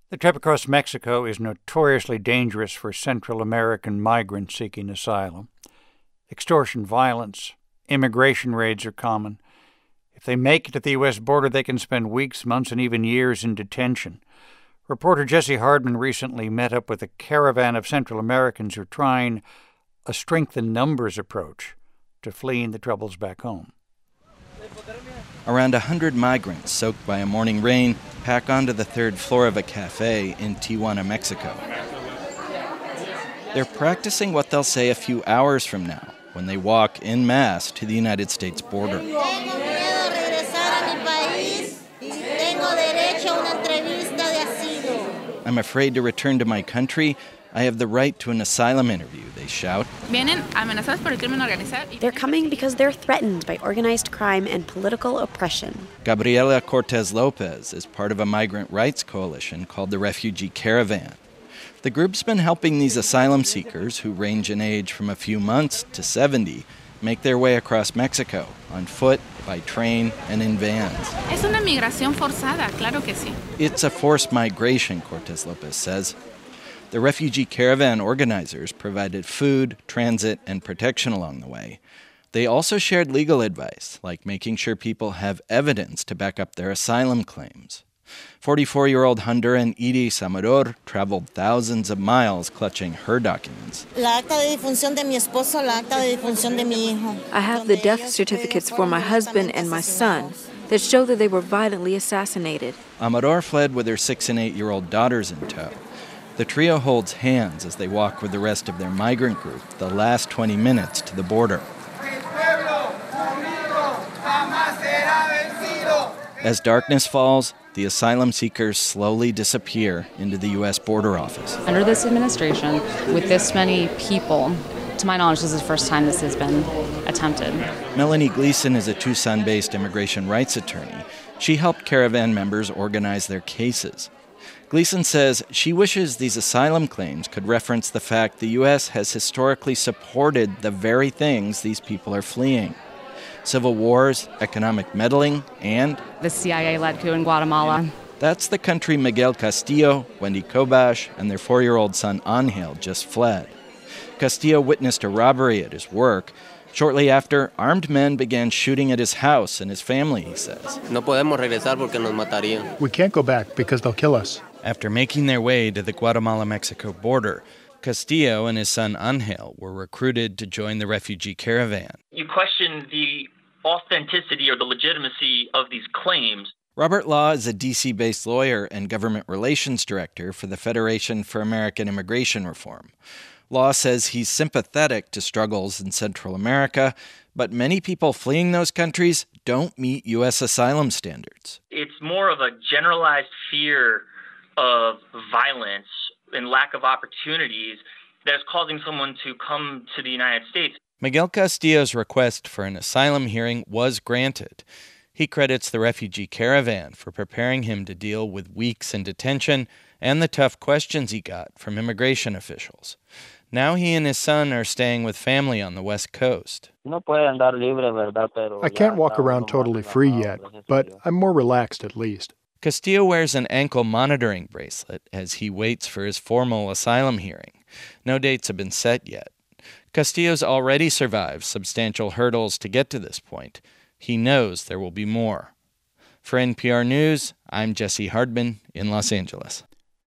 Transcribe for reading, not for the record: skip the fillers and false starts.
The trip across Mexico is notoriously dangerous for Central American migrants seeking asylum. Extortion, violence, immigration raids are common. If they make it to the U.S. border, they can spend weeks, months, and even years in detention. Reporter Jesse Hardman recently met up with a caravan of Central Americans who are trying a strength-in-numbers approach to fleeing the troubles back home. Around 100 migrants, soaked by a morning rain, pack onto the third floor of a cafe in Tijuana, Mexico. They're practicing what they'll say a few hours from now when they walk en masse to the United States border. I'm afraid to return to my country. I have the right to an asylum interview, they shout. They're coming because they're threatened by organized crime and political oppression. Gabriela Cortez Lopez is part of a migrant rights coalition called the Refugee Caravan. The group's been helping these asylum seekers, who range in age from a few months to 70, make their way across Mexico on foot, by train, and in vans. Es una migración forzada, claro que sí. It's a forced migration, Cortez Lopez says. The refugee caravan organizers provided food, transit, and protection along the way. They also shared legal advice, like making sure people have evidence to back up their asylum claims. 44-year-old Honduran Iris Amador traveled thousands of miles clutching her documents. I have the death certificates for my husband and my son that show that they were violently assassinated. Amador fled with her 6- and 8-year-old daughters in tow. The trio holds hands as they walk with the rest of their migrant group the last 20 minutes to the border. As darkness falls, the asylum seekers slowly disappear into the U.S. border office. Under this administration, with this many people, to my knowledge, this is the first time this has been attempted. Melanie Gleason is a Tucson-based immigration rights attorney. She helped caravan members organize their cases. Gleason says she wishes these asylum claims could reference the fact the U.S. has historically supported the very things these people are fleeing. Civil wars, economic meddling, and the CIA-led coup in Guatemala. That's the country Miguel Castillo, Wendy Kobash, and their 4-year-old son Angel just fled. Castillo witnessed a robbery at his work. Shortly after, armed men began shooting at his house and his family, he says. We can't go back because they'll kill us. After making their way to the Guatemala-Mexico border, Castillo and his son Angel were recruited to join the refugee caravan. You question the authenticity or the legitimacy of these claims. Robert Law is a D.C.-based lawyer and government relations director for the Federation for American Immigration Reform. Law says he's sympathetic to struggles in Central America, but many people fleeing those countries don't meet U.S. asylum standards. It's more of a generalized fear of violence and lack of opportunities that's causing someone to come to the United States. Miguel Castillo's request for an asylum hearing was granted. He credits the refugee caravan for preparing him to deal with weeks in detention and the tough questions he got from immigration officials. Now he and his son are staying with family on the West Coast. I can't walk around totally free yet, but I'm more relaxed at least. Castillo wears an ankle monitoring bracelet as he waits for his formal asylum hearing. No dates have been set yet. Castillo's already survived substantial hurdles to get to this point. He knows there will be more. For NPR News, I'm Jesse Hardman in Los Angeles.